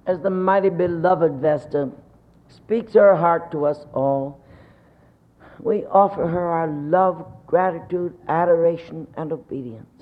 as the mighty beloved Vesta speaks her heart to us all, we offer her our love, gratitude, adoration, and obedience.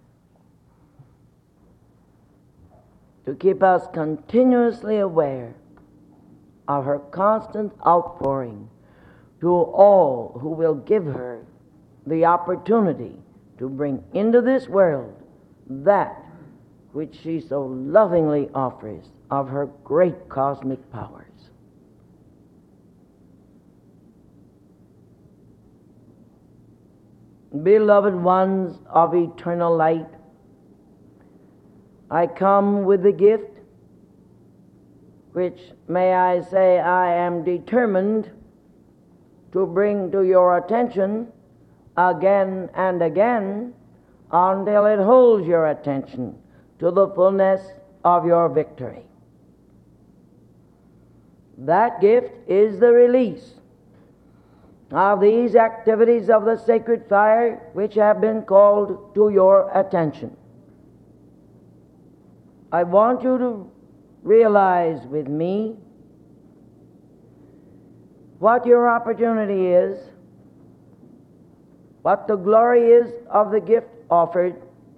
To keep us continuously aware of her constant outpouring to all who will give her the opportunity to bring into this world that which she so lovingly offers of her great cosmic powers. Beloved ones of eternal light, I come with the gift which, may I say, I am determined to bring to your attention again and again until it holds your attention to the fullness of your victory. That gift is the release of these activities of the sacred fire which have been called to your attention. I want you to realize with me what your opportunity is, what the glory is of the gift offered,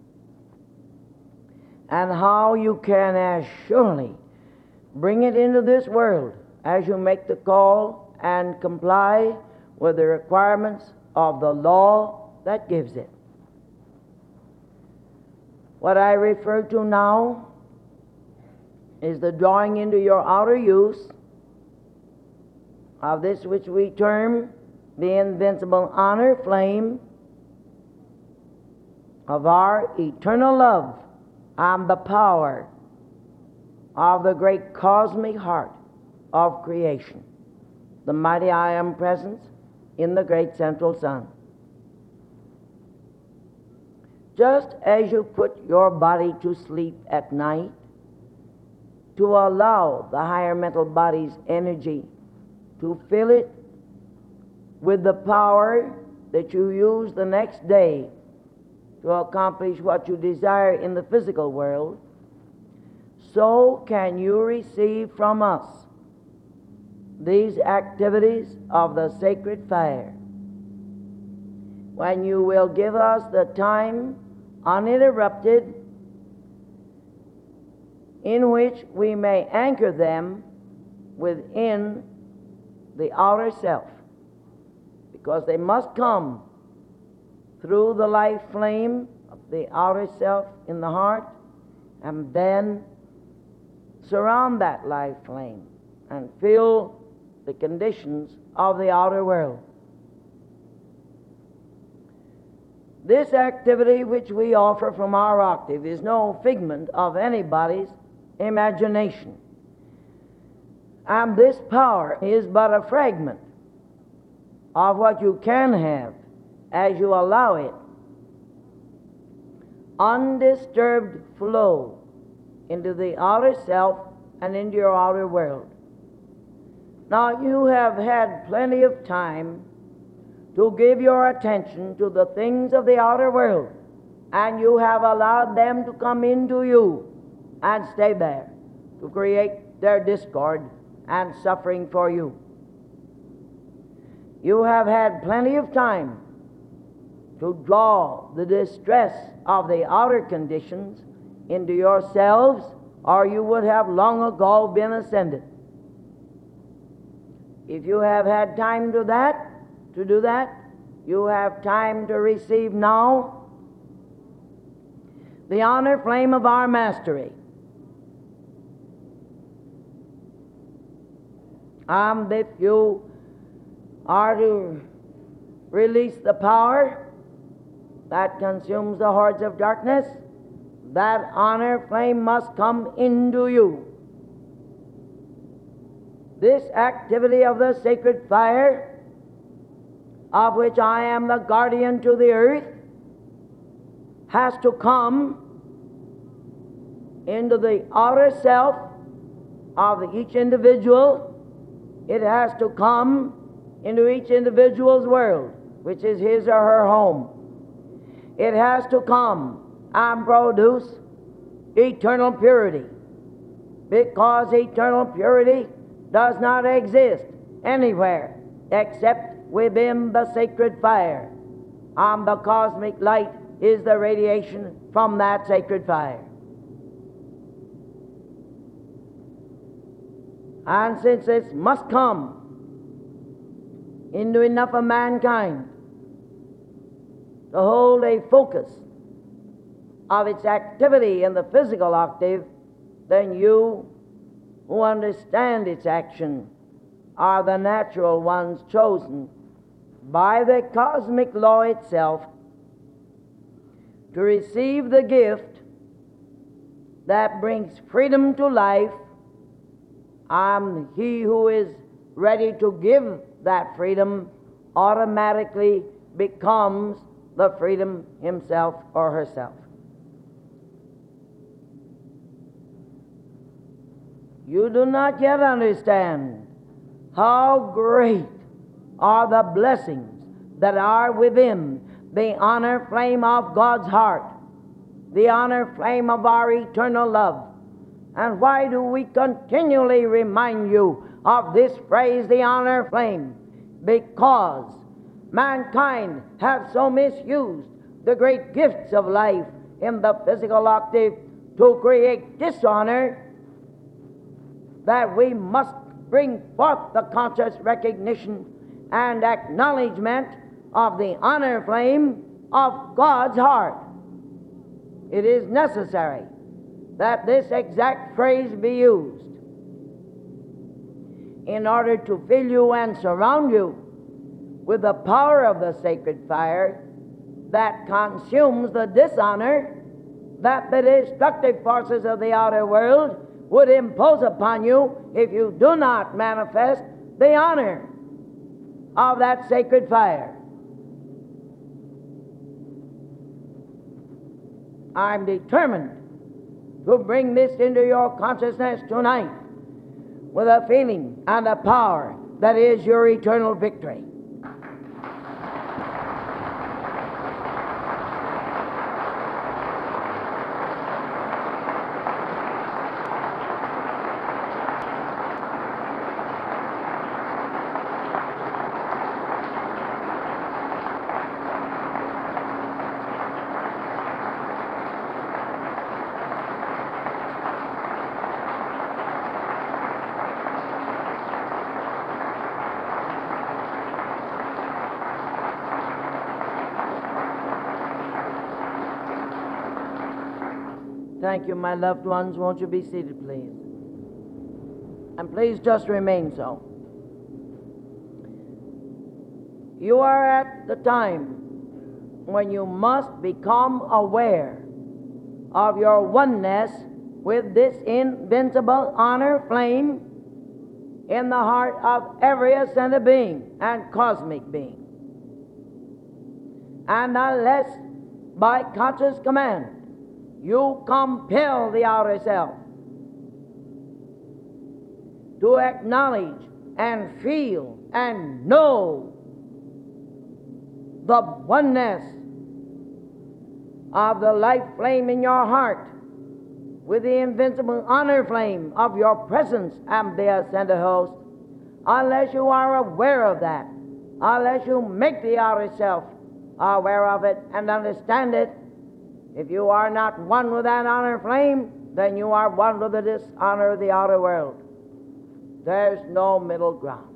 and how you can as surely bring it into this world as you make the call and comply with the requirements of the law that gives it. What I refer to now is the drawing into your outer use of this which we term the invincible honor flame of our eternal love and the power of the great cosmic heart of creation, the mighty I Am presence in the great central sun. Just as you put your body to sleep at night to allow the higher mental body's energy to fill it with the power that you use the next day to accomplish what you desire in the physical world, so can you receive from us these activities of the sacred fire. When you will give us the time uninterrupted in which we may anchor them within the outer self, because they must come through the life flame of the outer self in the heart, and then surround that life flame and fill the conditions of the outer world. This activity which we offer from our octave is no figment of anybody's imagination. And this power is but a fragment of what you can have as you allow it undisturbed flow into the outer self and into your outer world. Now, you have had plenty of time to give your attention to the things of the outer world, and you have allowed them to come into you and stay there to create their discord and suffering for you. You have had plenty of time to draw the distress of the outer conditions into yourselves, or you would have long ago been ascended. If you have had time to do that, you have time to receive now the honor flame of our mastery. And if you are to release the power that consumes the hordes of darkness, that honor flame must come into you. This activity of the sacred fire, of which I am the guardian to the earth, has to come into the outer self of each individual. It has to come into each individual's world, which is his or her home. It has to come and produce eternal purity. because eternal purity does not exist anywhere except within the sacred fire, and the cosmic light is the radiation from that sacred fire. And since this must come into enough of mankind to hold a focus of its activity in the physical octave, then you who understand its action are the natural ones chosen by the cosmic law itself to receive the gift that brings freedom to life, and he who is ready to give that freedom automatically becomes the freedom himself or herself. You do not yet understand how great are the blessings that are within the honor flame of God's heart, the honor flame of our eternal love. And why do we continually remind you of this phrase, the honor flame? Because mankind have so misused the great gifts of life in the physical octave to create dishonor that we must bring forth the conscious recognition and acknowledgement of the honor flame of God's heart. It is necessary that this exact phrase be used in order to fill you and surround you with the power of the sacred fire that consumes the dishonor that the destructive forces of the outer world would impose upon you if you do not manifest the honor of that sacred fire. I'm determined to bring this into your consciousness tonight with a feeling and a power that is your eternal victory. Thank you, my loved ones. Won't you be seated, please? And please just remain so. You are at the time when you must become aware of your oneness with this invincible honor flame in the heart of every ascended being and cosmic being. And unless by conscious command you compel the outer self to acknowledge and feel and know the oneness of the life flame in your heart with the invincible honor flame of your presence and the ascended host, unless you are aware of that, unless you make the outer self aware of it and understand it, if you are not one with that honor flame, then you are one with the dishonor of the outer world. There's no middle ground.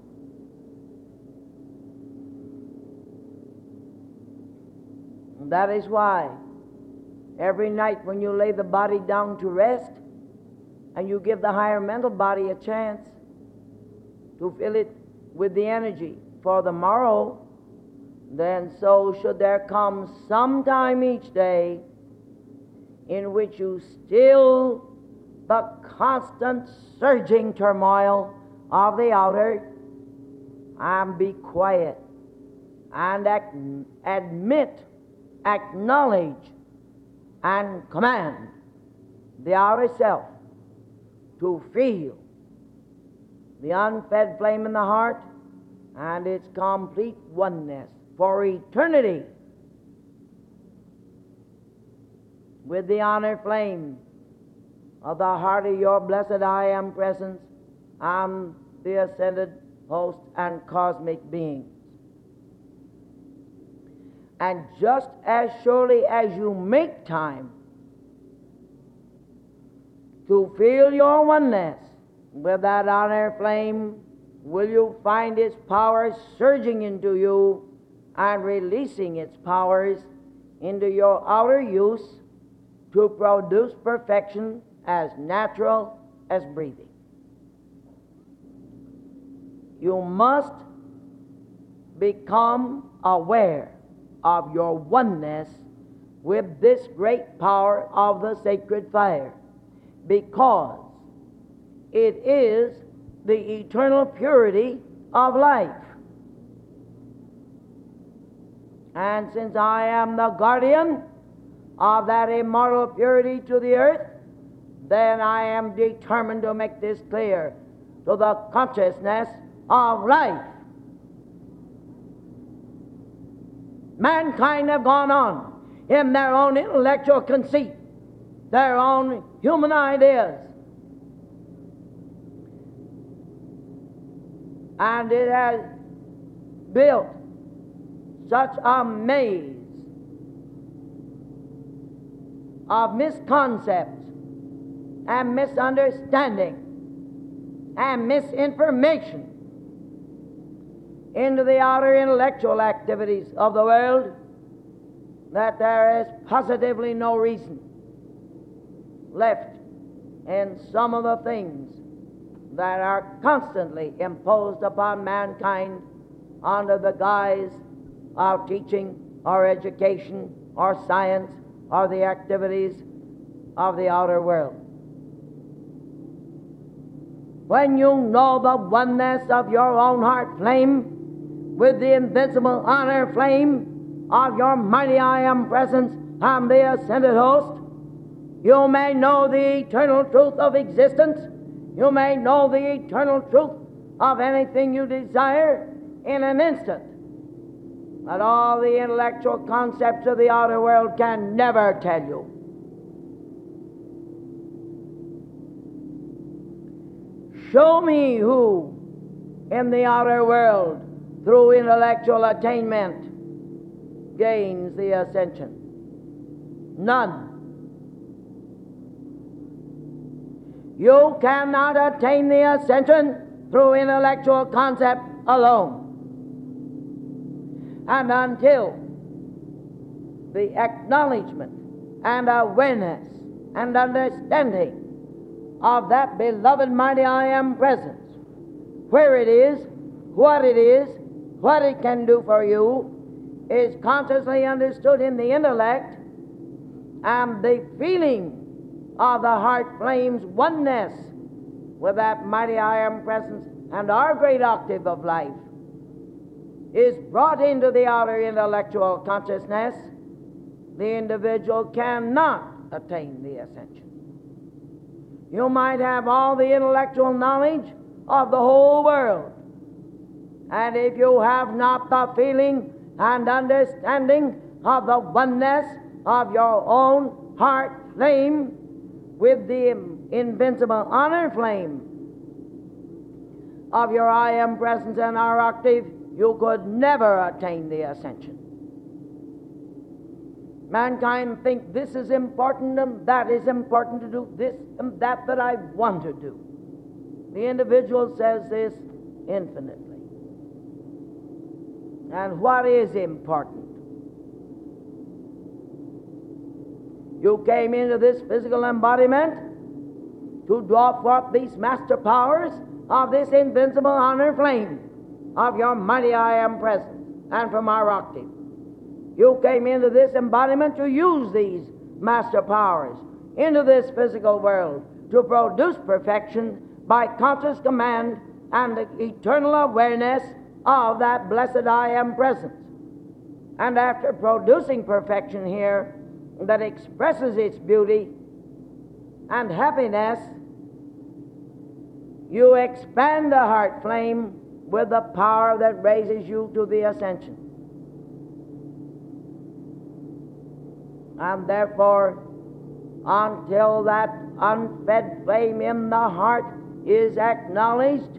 And that is why every night when you lay the body down to rest and you give the higher mental body a chance to fill it with the energy for the morrow, then so should there come some time each day in which you still the constant surging turmoil of the outer and be quiet and admit, acknowledge, and command the outer self to feel the unfed flame in the heart and its complete oneness for eternity with the honor flame of the heart of your blessed I Am presence and the ascended host and cosmic beings. And just as surely as you make time to feel your oneness with that honor flame, will you find its power surging into you and releasing its powers into your outer use to produce perfection as natural as breathing. You must become aware of your oneness with this great power of the sacred fire, because it is the eternal purity of life. And since I am the guardian of that immortal purity to the earth, then I am determined to make this clear to the consciousness of life. Mankind have gone on in their own intellectual conceit, their own human ideas, and it has built such a maze of misconcepts and misunderstanding and misinformation into the outer intellectual activities of the world that there is positively no reason left in some of the things that are constantly imposed upon mankind under the guise of teaching or education or science or the activities of the outer world. When you know the oneness of your own heart flame with the invincible honor flame of your mighty I Am presence and the ascended host, you may know the eternal truth of existence. You may know the eternal truth of anything you desire in an instant that all the intellectual concepts of the outer world can never tell you. Show me who in the outer world through intellectual attainment gains the ascension. None. You cannot attain the ascension through intellectual concept alone. And until the acknowledgement and awareness and understanding of that beloved mighty I Am presence, where it is, what it can do for you, is consciously understood in the intellect, and the feeling of the heart flame's oneness with that mighty I Am presence and our great octave of life is brought into the outer intellectual consciousness, the individual cannot attain the ascension. You might have all the intellectual knowledge of the whole world, and if you have not the feeling and understanding of the oneness of your own heart flame with the invincible honor flame of your I Am presence and our octave, you could never attain the ascension. Mankind think this is important and that is important to do, this and that I want to do. The individual says this infinitely. And what is important? You came into this physical embodiment to draw forth these master powers of this invincible honor flame of your mighty I Am presence and from our octave. You came into this embodiment to use these master powers into this physical world to produce perfection by conscious command and the eternal awareness of that blessed I Am presence. And after producing perfection here that expresses its beauty and happiness, you expand the heart flame with the power that raises you to the ascension. And therefore, until that unfed flame in the heart is acknowledged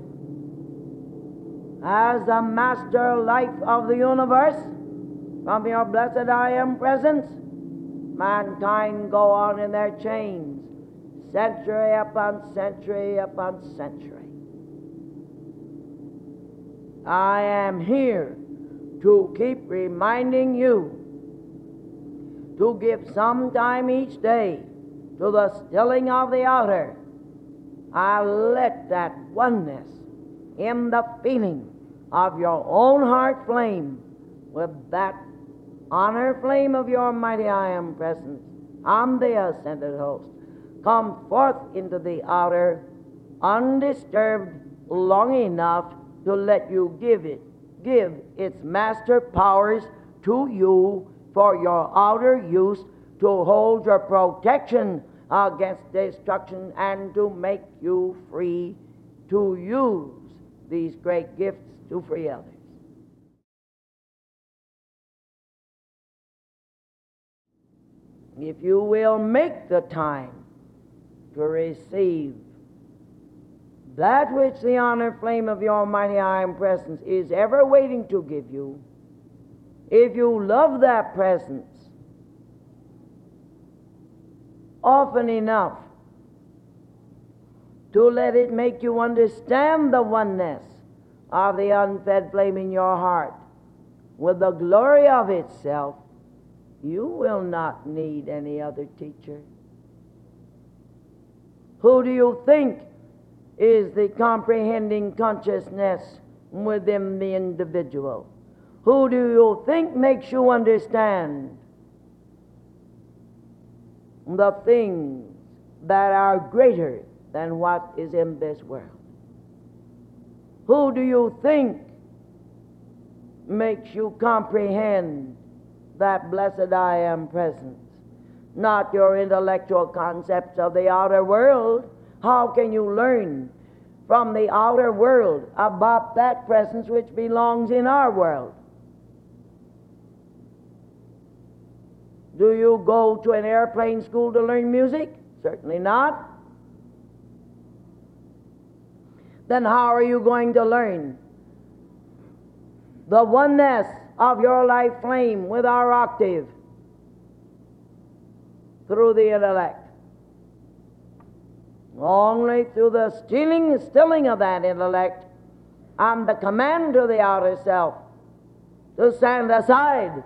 as the master life of the universe from your blessed I Am presence, mankind go on in their chains, century upon century upon century. I am here to keep reminding you to give some time each day to the stilling of the outer. I'll let that oneness in the feeling of your own heart flame with that honor flame of your mighty I Am presence on the ascended host come forth into the outer undisturbed long enough to let you give its master powers to you for your outer use, to hold your protection against destruction, and to make you free to use these great gifts to free others. If you will make the time to receive that which the honor flame of your mighty I Am presence is ever waiting to give you, if you love that presence often enough to let it make you understand the oneness of the unfed flame in your heart with the glory of itself, you will not need any other teacher. Who do you think is the comprehending consciousness within the individual? Who do you think makes you understand the things that are greater than what is in this world? Who do you think makes you comprehend that blessed I Am presence? Not your intellectual concepts of the outer world. How can you learn from the outer world about that presence which belongs in our world? Do you go to an airplane school to learn music? Certainly not. Then how are you going to learn the oneness of your life flame with our octave? Through the intellect. Only through the stilling of that intellect and the command to the outer self to stand aside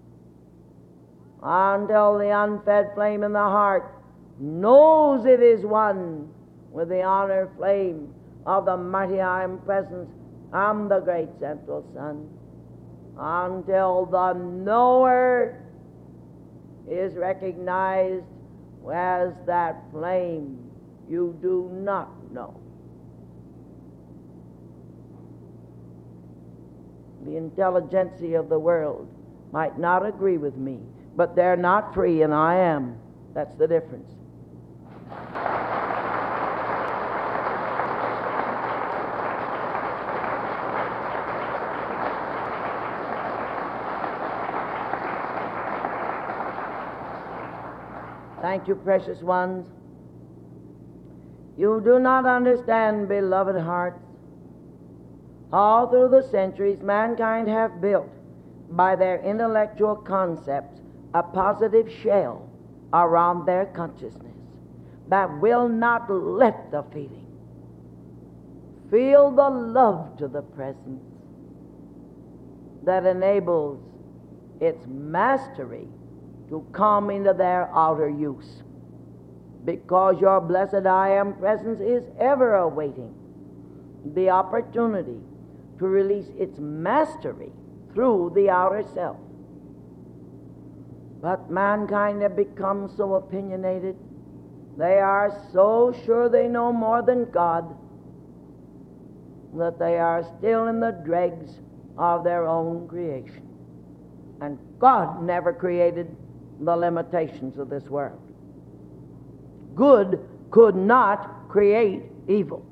until the unfed flame in the heart knows it is one with the honor flame of the mighty I Am presence and the great central sun, until the knower is recognized as that flame you do not know. The intelligentsia of the world might not agree with me, but they're not free and I am. That's the difference. Thank you, precious ones. You do not understand, beloved hearts. All through the centuries, mankind have built, by their intellectual concepts, a positive shell around their consciousness that will not let the feeling feel the love to the presence that enables its mastery to come into their outer use. Because your blessed I Am presence is ever awaiting the opportunity to release its mastery through the outer self. But mankind have become so opinionated, they are so sure they know more than God, that they are still in the dregs of their own creation. And God never created the limitations of this world. Good could not create evil.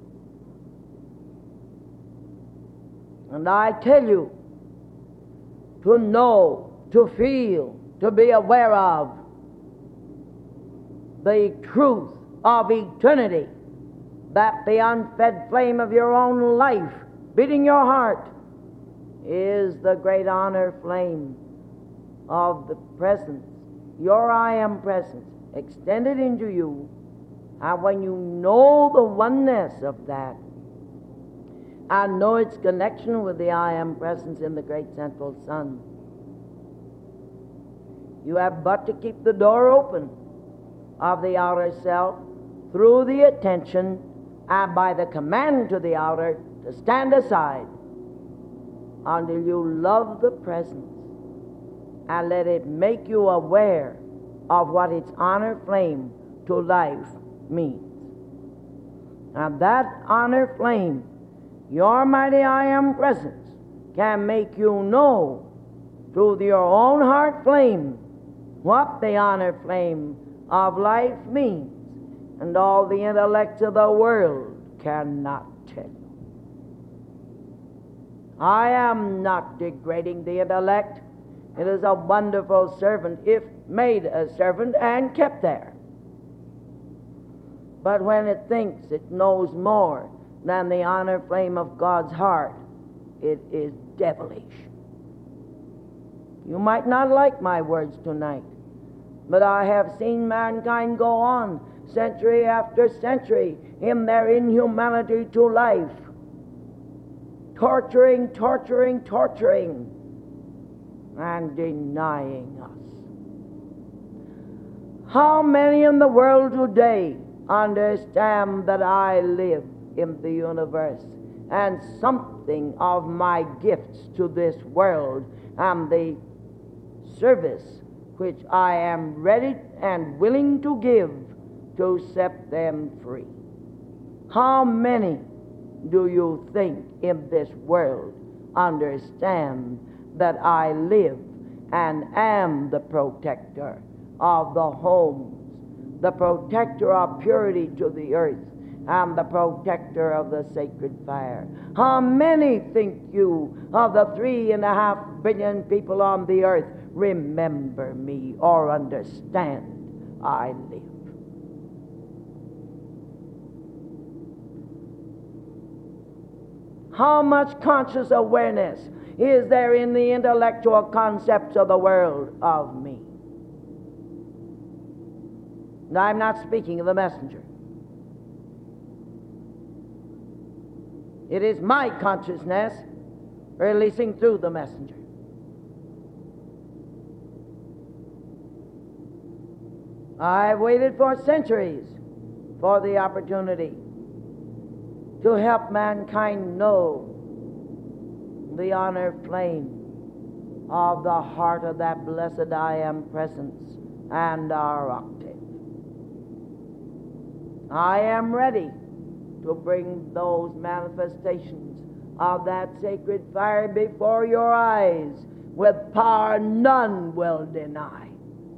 And I tell you, to know, to feel, to be aware of the truth of eternity, that the unfed flame of your own life beating your heart is the great honor flame of the presence, your I am presence, extended into you. And when you know the oneness of that, and know its connection with the I am presence in the great central sun, you have but to keep the door open of the outer self through the attention and by the command to the outer to stand aside until you love the presence and let it make you aware of what its honor flame to life means. And that honor flame, your mighty I am presence, can make you know through your own heart flame what the honor flame of life means, and all the intellects of the world cannot tell you. I am not degrading the intellect. It is a wonderful servant if made a servant and kept there. But when it thinks it knows more than the honor flame of God's heart, it is devilish. You might not like my words tonight, but I have seen mankind go on century after century in their inhumanity to life, torturing, and denying us. How many in the world today understand that I live in the universe, and something of my gifts to this world and the service which I am ready and willing to give to set them free? How many do you think in this world understand that I live and am the protector of the homes, the protector of purity to the earth, and the protector of the sacred fire? How many think you of the 3.5 billion people on the earth remember me or understand I live? How much conscious awareness is there in the intellectual concepts of the world of me? And I'm not speaking of the messenger. It is my consciousness releasing through the messenger. I've waited for centuries for the opportunity to help mankind know the honor flame of the heart of that blessed I am presence and our octave. I am ready to bring those manifestations of that sacred fire before your eyes with power none will deny.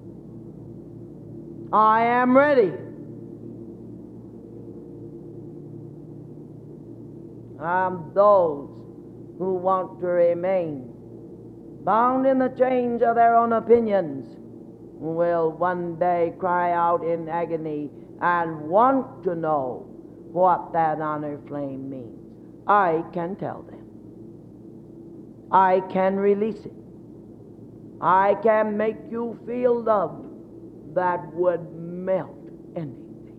I am ready. And those who want to remain bound in the chains of their own opinions will one day cry out in agony and want to know what that honor flame means. I can tell them. I can release it. I can make you feel love that would melt anything.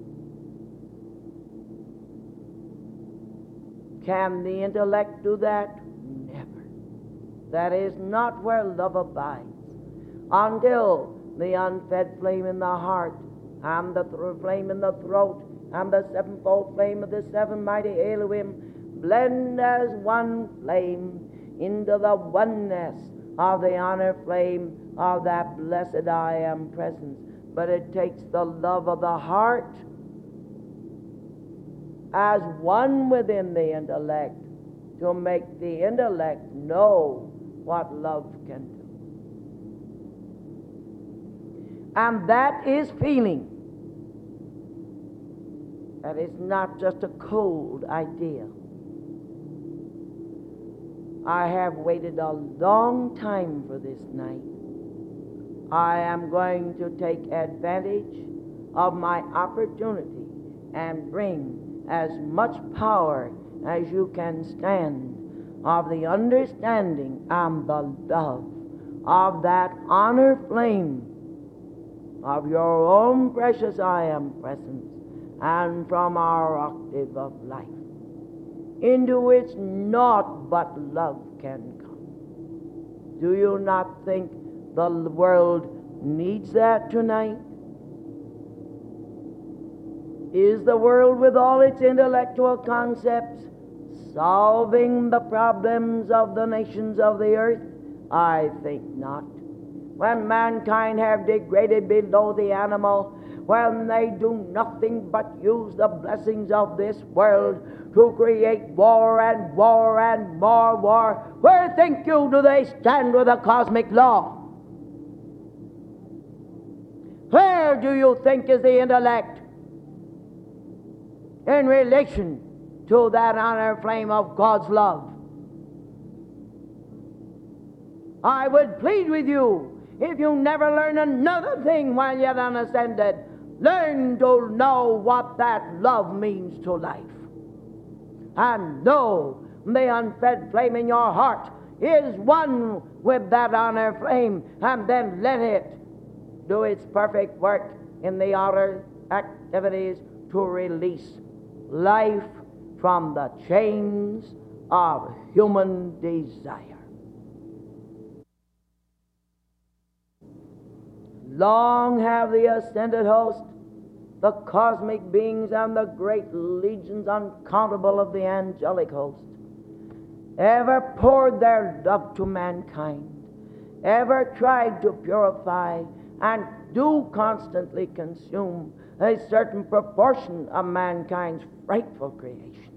Can the intellect do that? Never. That is not where love abides. Until the unfed flame in the heart, and the flame in the throat, and the sevenfold flame of the seven mighty Elohim blend as one flame into the oneness of the honor flame of that blessed I am presence. But it takes the love of the heart as one within the intellect to make the intellect know what love can do. And that is feeling. That is not just a cold idea. I have waited a long time for this night. I am going to take advantage of my opportunity and bring as much power as you can stand of the understanding and the love of that honor flame of your own precious I am presence, and from our octave of life, into which naught but love can come. Do you not think the world needs that tonight? Is the world, with all its intellectual concepts, solving the problems of the nations of the earth? I think not. When mankind have degraded below the animal, when they do nothing but use the blessings of this world to create war and war and more war, where think you do they stand with the cosmic law? Where do you think is the intellect in relation to that honor flame of God's love? I would plead with you, if you never learn another thing while yet unascended, learn to know what that love means to life. And know the unfed flame in your heart is one with that honor flame, and then let it do its perfect work in the outer activities to release life from the chains of human desire. Long have the ascended host, the cosmic beings, and the great legions uncountable of the angelic host, ever poured their love to mankind, ever tried to purify, and do constantly consume a certain proportion of mankind's frightful creation.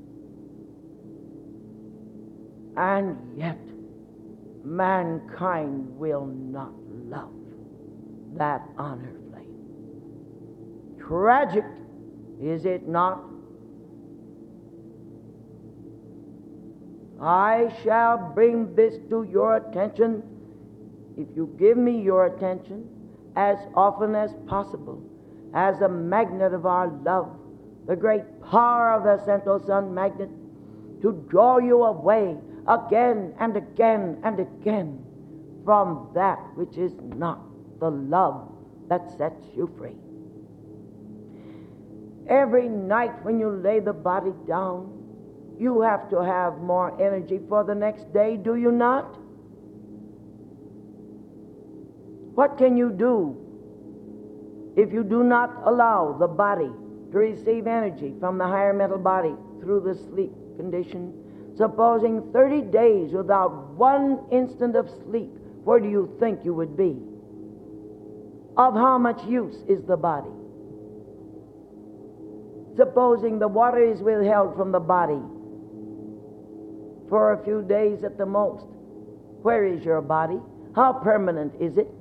And yet, mankind will not love that honor flame. Tragic, is it not? I shall bring this to your attention, if you give me your attention, as often as possible, as a magnet of our love, the great power of the central sun magnet, to draw you away again and again and again from that which is not the love that sets you free. Every night when you lay the body down, you have to have more energy for the next day, do you not? What can you do if you do not allow the body to receive energy from the higher mental body through the sleep condition? Supposing 30 days without one instant of sleep, where do you think you would be? Of how much use is the body? Supposing the water is withheld from the body for a few days at the most, where is your body? How permanent is it?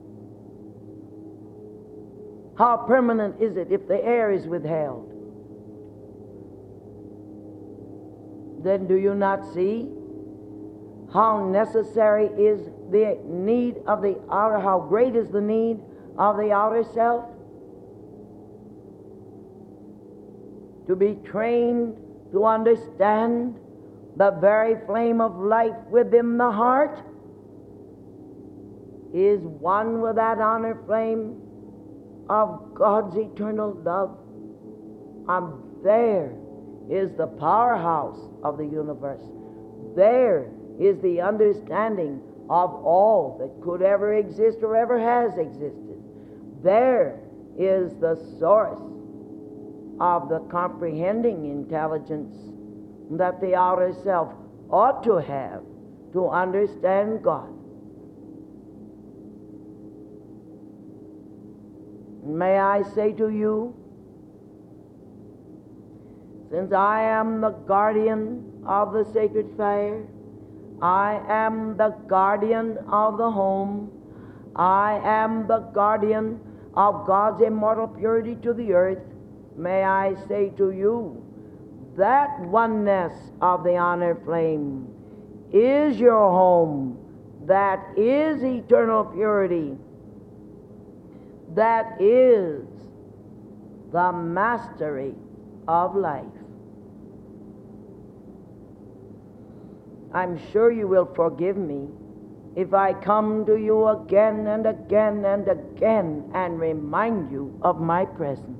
How permanent is it if the air is withheld? Then do you not see how necessary is the need of the outer, how great is the need of the outer self to be trained to understand the very flame of life within the heart is one with that honor flame of God's eternal love. And there is the powerhouse of the universe. There is the understanding of all that could ever exist or ever has existed. There is the source of the comprehending intelligence that the outer self ought to have to understand God. May I say to you, since I am the guardian of the sacred fire, I am the guardian of the home, I am the guardian of God's immortal purity to the earth, may I say to you, that oneness of the honor flame is your home, that is eternal purity, that is the mastery of life. I'm sure you will forgive me if I come to you again and again and again and remind you of my presence.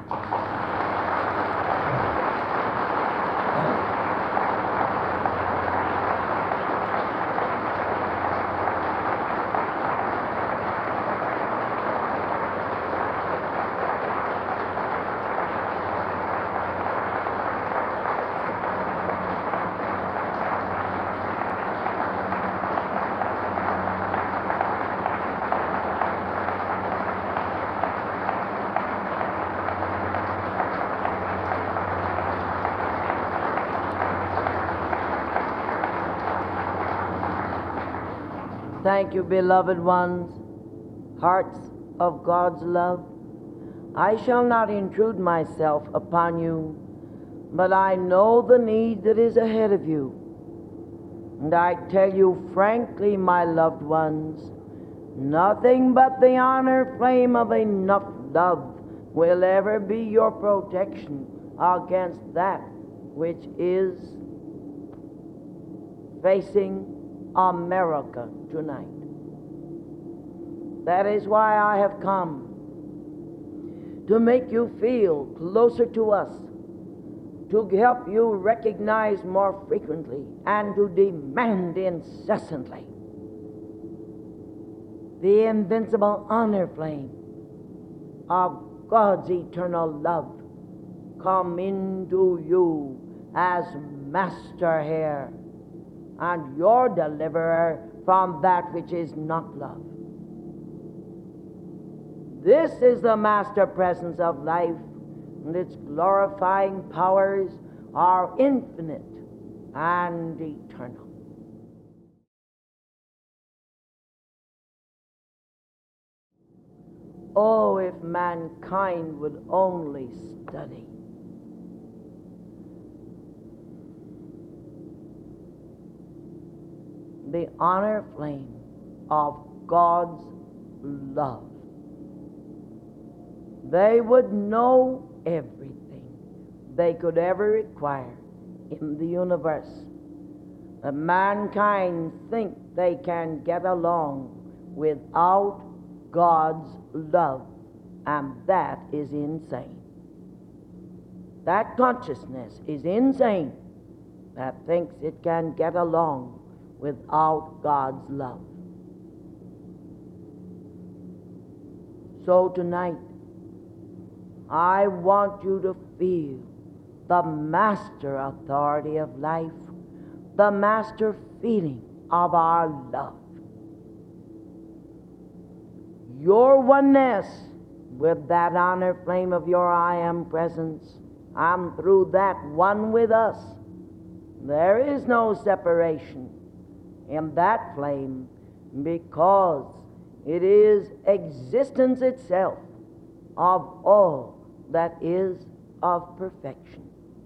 Thank you, beloved ones, hearts of God's love. I shall not intrude myself upon you, but I know the need that is ahead of you. And I tell you frankly, my loved ones, nothing but the honor flame of enough love will ever be your protection against that which is facing America tonight. That is why I have come, to make you feel closer to us, to help you recognize more frequently and to demand incessantly the invincible honor flame of God's eternal love come into you as master here and your deliverer from that which is not love. This is the master presence of life, and its glorifying powers are infinite and eternal. Oh, if mankind would only study. The honor flame of God's love, they would know everything they could ever require in the universe. That mankind think they can get along without God's love, and that is insane. That consciousness is insane that thinks it can get along without God's love. So tonight, I want you to feel the master authority of life, the master feeling of our love. Your oneness with that honor flame of your I am presence, and through that one with us. There is no separation in that flame, because it is existence itself of all that is of perfection.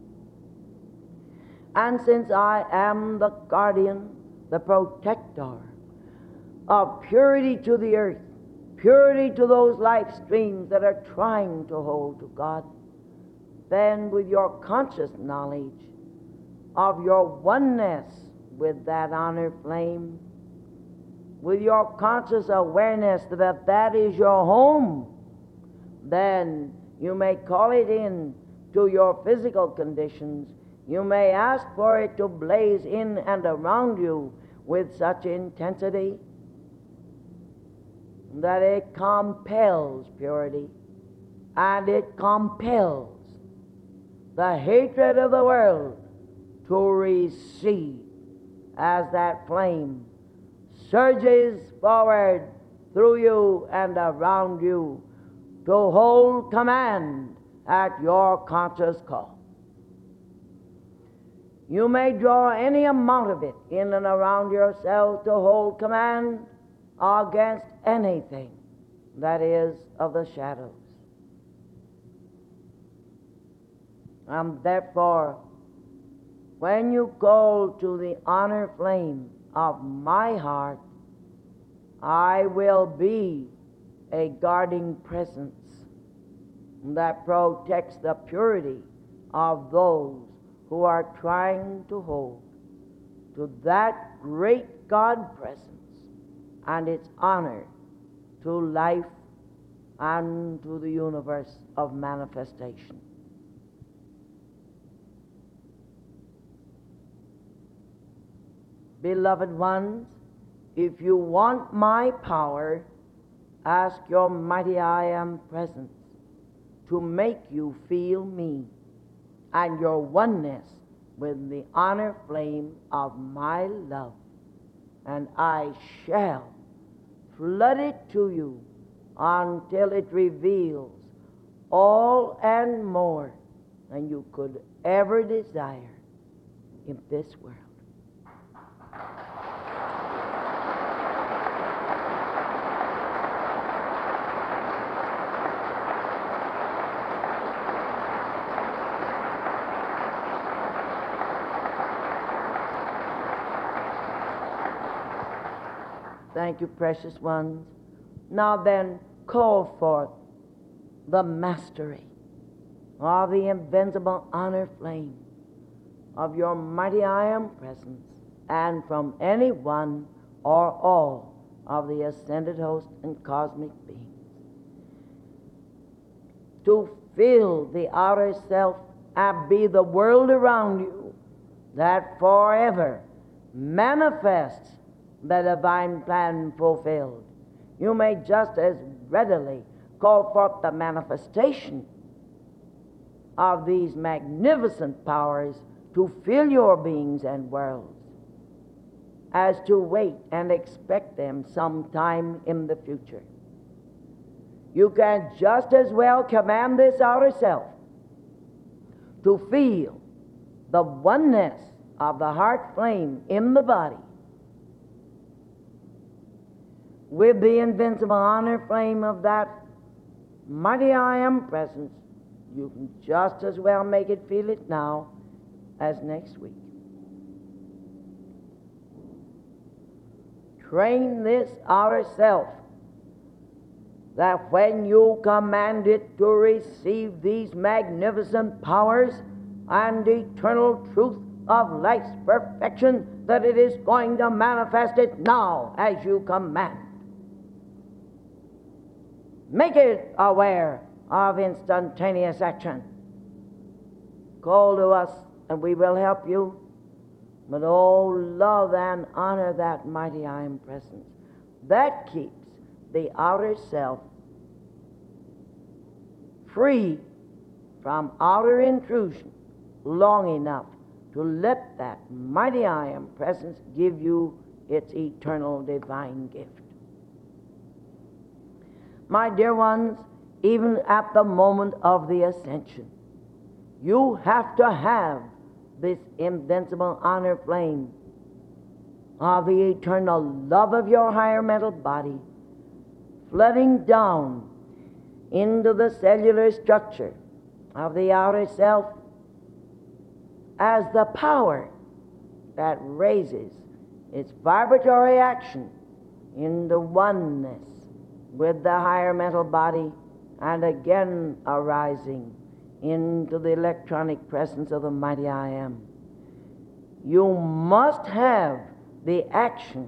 And since I am the guardian, the protector of purity to the earth, purity to those life streams that are trying to hold to God, then with your conscious knowledge of your oneness with that honor flame, with your conscious awareness that that is your home, then you may call it in to your physical conditions. You may ask for it to blaze in and around you with such intensity that it compels purity, and it compels the hatred of the world to recede as that flame surges forward through you and around you to hold command at your conscious call. You may draw any amount of it in and around yourself to hold command against anything that is of the shadows. And therefore, when you call to the honor flame of my heart, I will be a guarding presence that protects the purity of those who are trying to hold to that great God presence and its honor to life and to the universe of manifestation. Beloved ones, if you want my power, ask your mighty I Am presence to make you feel me and your oneness with the honor flame of my love, and I shall flood it to you until it reveals all and more than you could ever desire in this world. Thank you, precious ones. Now then, call forth the mastery of the invincible honor flame of your mighty I Am presence, and from any one or all of the ascended host and cosmic beings, to fill the outer self and be the world around you that forever manifests the divine plan fulfilled. You may just as readily call forth the manifestation of these magnificent powers to fill your beings and worlds as to wait and expect them sometime in the future. You can just as well command this outer self to feel the oneness of the heart flame in the body with the invincible honor flame of that mighty I Am presence. You can just as well make it feel it now as next week. Train this outer self that when you command it to receive these magnificent powers and eternal truth of life's perfection, that it is going to manifest it now as you command. Make it aware of instantaneous action. Call to us and we will help you. But oh, love and honor that mighty I Am presence that keeps the outer self free from outer intrusion long enough to let that mighty I Am presence give you its eternal divine gift. My dear ones, even at the moment of the ascension, you have to have this invincible honor flame of the eternal love of your higher mental body flooding down into the cellular structure of the outer self as the power that raises its vibratory action into oneness with the higher mental body, and again arising into the electronic presence of the mighty I Am. You must have the action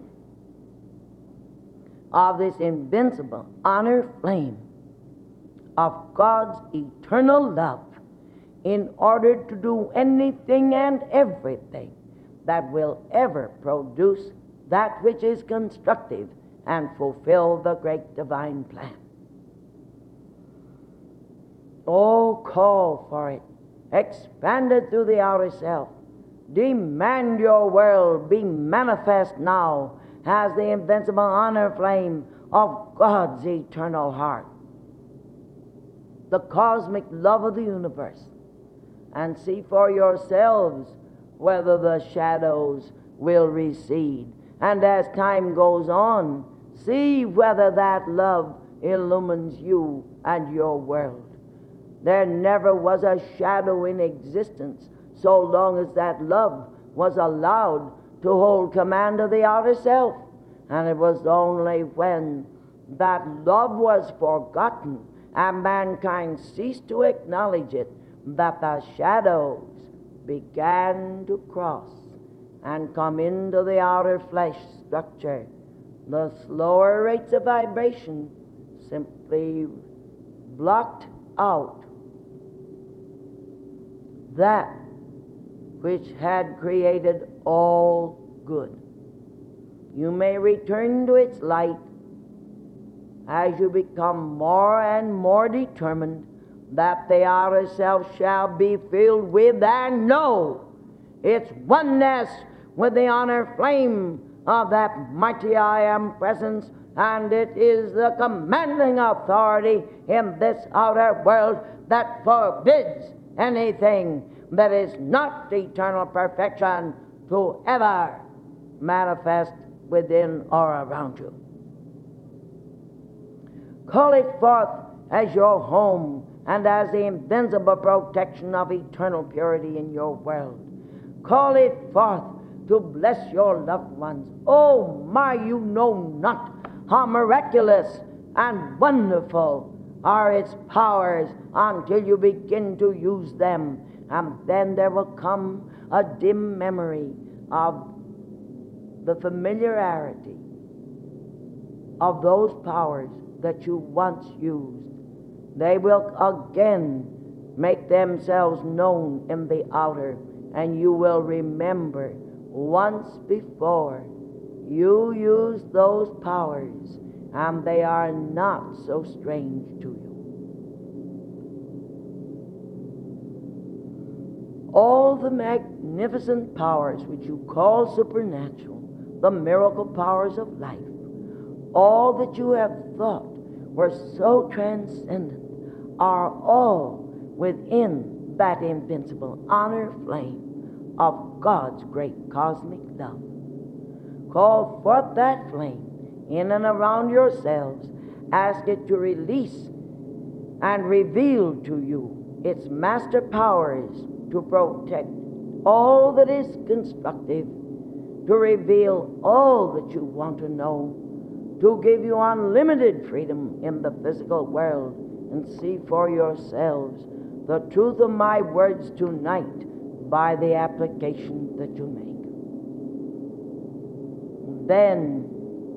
of this invincible honor flame of God's eternal love in order to do anything and everything that will ever produce that which is constructive and fulfill the great divine plan. Oh, call for it. Expand it through the outer self. Demand your world be manifest now as the invincible honor flame of God's eternal heart, the cosmic love of the universe, and see for yourselves whether the shadows will recede. And as time goes on, see whether that love illumines you and your world. There never was a shadow in existence so long as that love was allowed to hold command of the outer self. And it was only when that love was forgotten and mankind ceased to acknowledge it, that the shadows began to cross and come into the outer flesh structure. The slower rates of vibration simply blocked out that which had created all good. You may return to its light as you become more and more determined that the outer self shall be filled with and know its oneness with the honor flame of that mighty I Am presence, and it is the commanding authority in this outer world that forbids anything that is not eternal perfection to ever manifest within or around you. Call it forth as your home and as the invincible protection of eternal purity in your world. Call it forth to bless your loved ones. Oh my, you know not how miraculous and wonderful are its powers until you begin to use them. And then there will come a dim memory of the familiarity of those powers that you once used. They will again make themselves known in the outer, and you will remember once before you used those powers, and they are not so strange to you. All the magnificent powers which you call supernatural, the miracle powers of life, all that you have thought were so transcendent, are all within that invincible honor flame of God's great cosmic love. Call forth that flame in and around yourselves. Ask it to release and reveal to you its master powers to protect all that is constructive, to reveal all that you want to know, to give you unlimited freedom in the physical world, and see for yourselves the truth of my words tonight by the application that you make. Then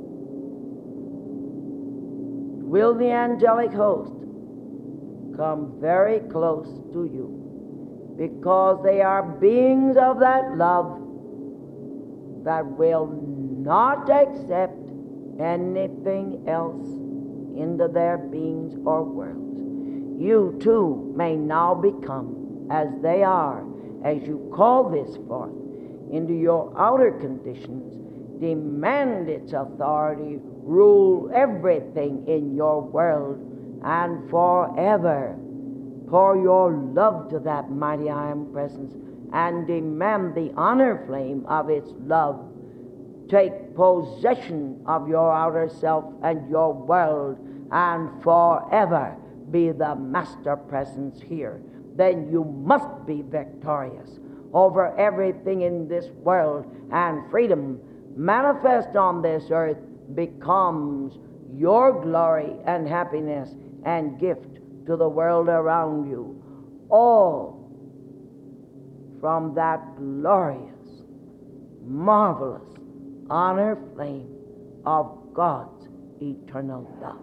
will the angelic host come very close to you, because they are beings of that love that will not accept anything else into their beings or worlds. You too may now become as they are, as you call this forth into your outer conditions. Demand its authority, rule everything in your world, and forever pour your love to that mighty I Am presence, and demand the honor flame of its love take possession of your outer self and your world, and forever be the master presence here. Then you must be victorious over everything in this world, and freedom manifest on this earth becomes your glory and happiness and gift to the world around you, all from that glorious, marvelous honor flame of God's eternal love.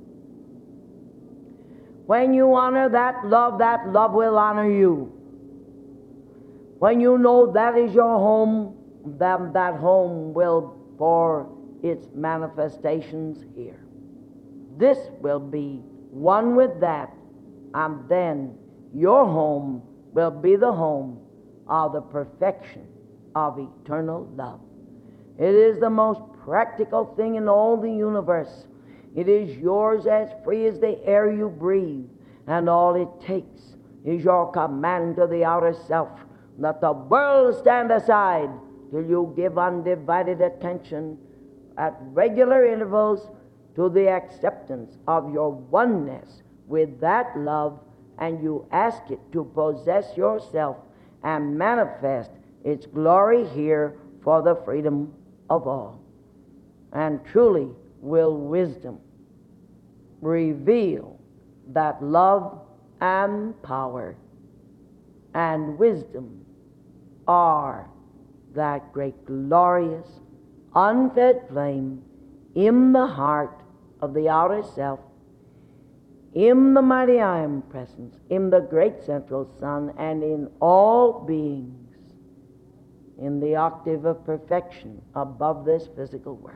When you honor that love will honor you. When you know that is your home, then that home will pour its manifestations here. This will be one with that, and then your home will be the home of the perfection of eternal love. It is the most practical thing in all the universe. It is yours as free as the air you breathe, and all it takes is your command to the outer self. Let the world stand aside till you give undivided attention at regular intervals to the acceptance of your oneness with that love, and you ask it to possess yourself and manifest its glory here for the freedom of all. And truly will wisdom reveal that love and power and wisdom are that great glorious unfed flame in the heart of the outer self, in the mighty I Am presence, in the great central sun, and in all beings in the octave of perfection above this physical world.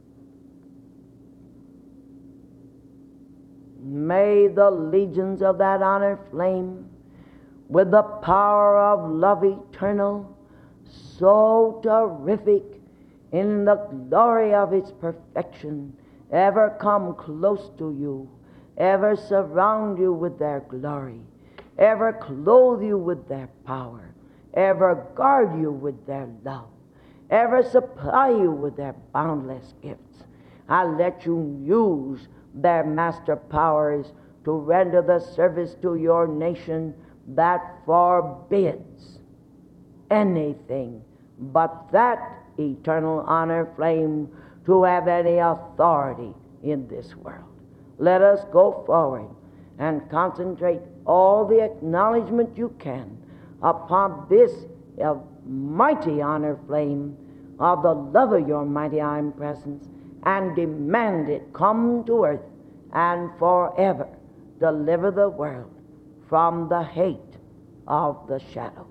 May the legions of that honor flame, with the power of love eternal, so terrific in the glory of its perfection, ever come close to you, ever surround you with their glory, ever clothe you with their power, ever guard you with their love, ever supply you with their boundless gifts, and let you use their master powers to render the service to your nation that forbids anything but that eternal honor flame to have any authority in this world. Let us go forward and concentrate all the acknowledgement you can upon this mighty honor flame of the love of your mighty I Am presence, and demand it come to earth and forever deliver the world from the hate of the shadows.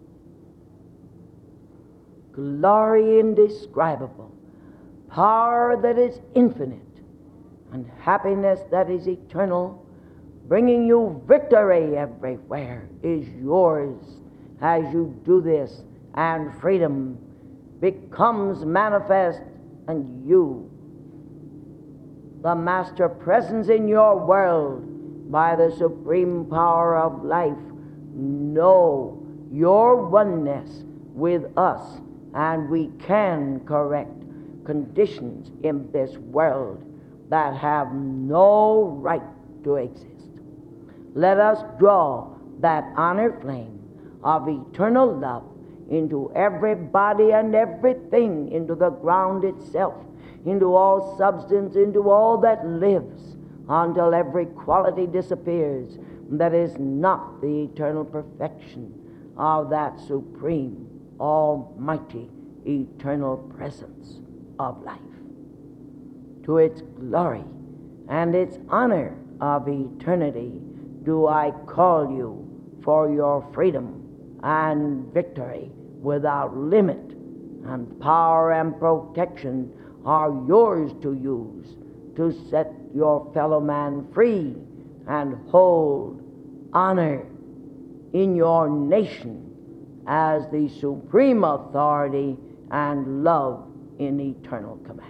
Glory indescribable, power that is infinite, and happiness that is eternal, bringing you victory everywhere, is yours as you do this, and freedom becomes manifest, and you, the master presence in your world, by the supreme power of life, know your oneness with us, and we can correct conditions in this world that have no right to exist. Let us draw that honor flame of eternal love into everybody and everything, into the ground itself, into all substance, into all that lives, until every quality disappears that is not the eternal perfection of that supreme, almighty, eternal presence of life. To its glory and its honor of eternity do I call you for your freedom and victory without limit, and power and protection are yours to use to set your fellow man free and hold honor in your nation as the supreme authority and love in eternal command.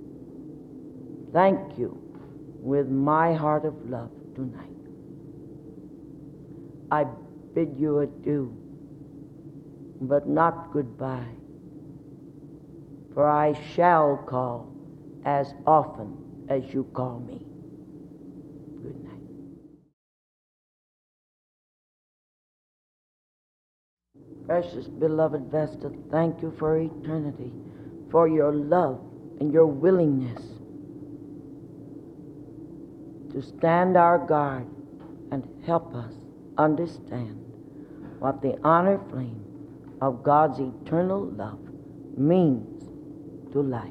Thank you with my heart of love tonight. I bid you adieu, but not goodbye, for I shall call as often as you call me. Good night. Precious beloved Vesta, thank you for eternity, for your love and your willingness to stand our guard and help us understand what the honor flame of God's eternal love means to life.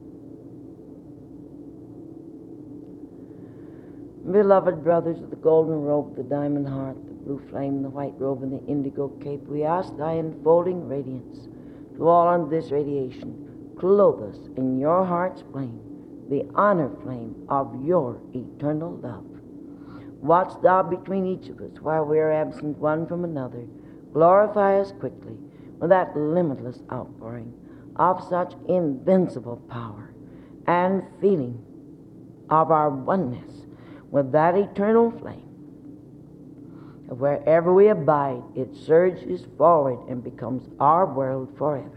Beloved brothers of the golden robe, the diamond heart, the blue flame, the white robe, and the indigo cape, we ask thy enfolding radiance to all on this radiation. Clothe us in your heart's flame, the honor flame of your eternal love. Watch thou between each of us while we are absent one from another. Glorify us quickly with that limitless outpouring of such invincible power and feeling of our oneness with that eternal flame. Wherever we abide, it surges forward and becomes our world forever.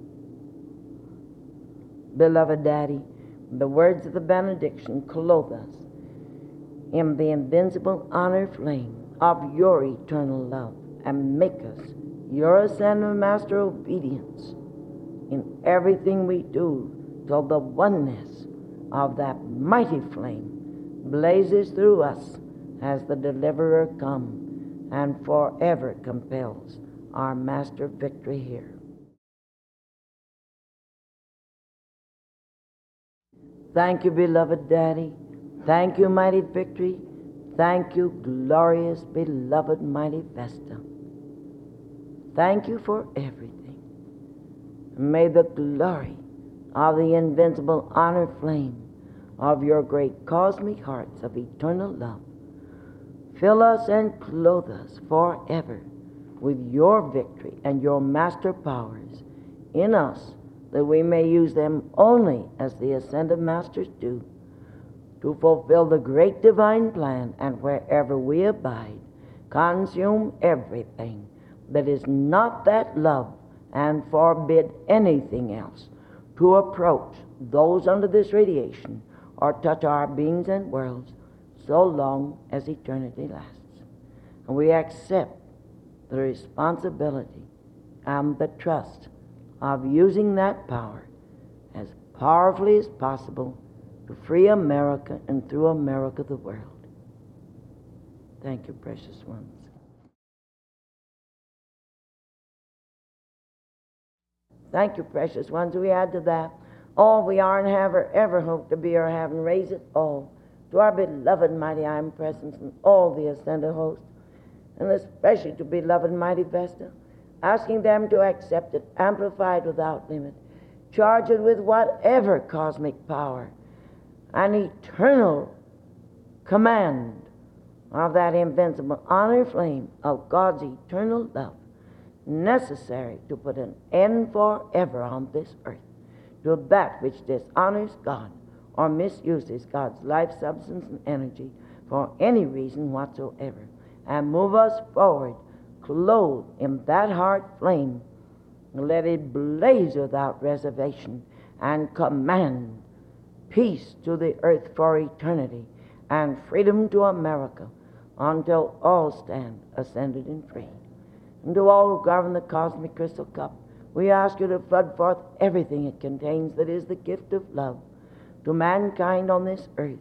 Beloved Daddy, the words of the benediction clothe us in the invincible honor flame of your eternal love, and make us your son and master obedience in everything we do, till the oneness of that mighty flame blazes through us as the deliverer come and forever compels our master victory here. Thank you, beloved Daddy. Thank you, mighty victory. Thank you, glorious, beloved, mighty Vesta. Thank you for everything. May the glory of the invincible honor flame of your great cosmic hearts of eternal love fill us and clothe us forever with your victory and your master powers in us, that we may use them only as the ascended masters do, to fulfill the great divine plan, and wherever we abide, consume everything that is not that love, and forbid anything else to approach those under this radiation or touch our beings and worlds so long as eternity lasts. And we accept the responsibility and the trust of using that power as powerfully as possible to free America, and through America the world. Thank you, precious ones. Thank you, precious ones. We add to that all we are and have or ever hope to be or have, and raise it all to our beloved mighty I Am Presence and all the ascended host, and especially to beloved mighty Vesta, asking them to accept it, amplified without limit, charge it with whatever cosmic power, an eternal command of that invincible honor flame of God's eternal love, necessary to put an end forever on this earth to that which dishonors God or misuses God's life, substance, and energy for any reason whatsoever, and move us forward, clothed in that heart flame. Let it blaze without reservation, and command peace to the earth for eternity, and freedom to America, until all stand ascended and free. And to all who govern the cosmic crystal cup, we ask you to flood forth everything it contains that is the gift of love to mankind on this earth.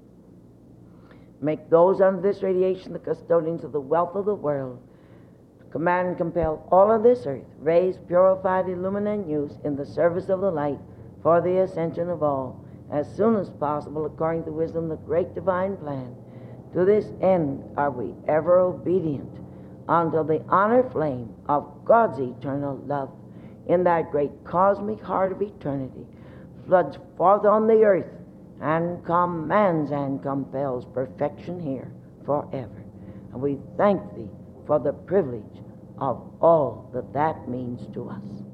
Make those under this radiation the custodians of the wealth of the world. Command and compel all of this earth, raised, purified, illumined, and used in the service of the light for the ascension of all, as soon as possible, according to wisdom, the great divine plan. To this end are we ever obedient, until the honor flame of God's eternal love in that great cosmic heart of eternity floods forth on the earth and commands and compels perfection here forever. And we thank thee for the privilege of all that that means to us.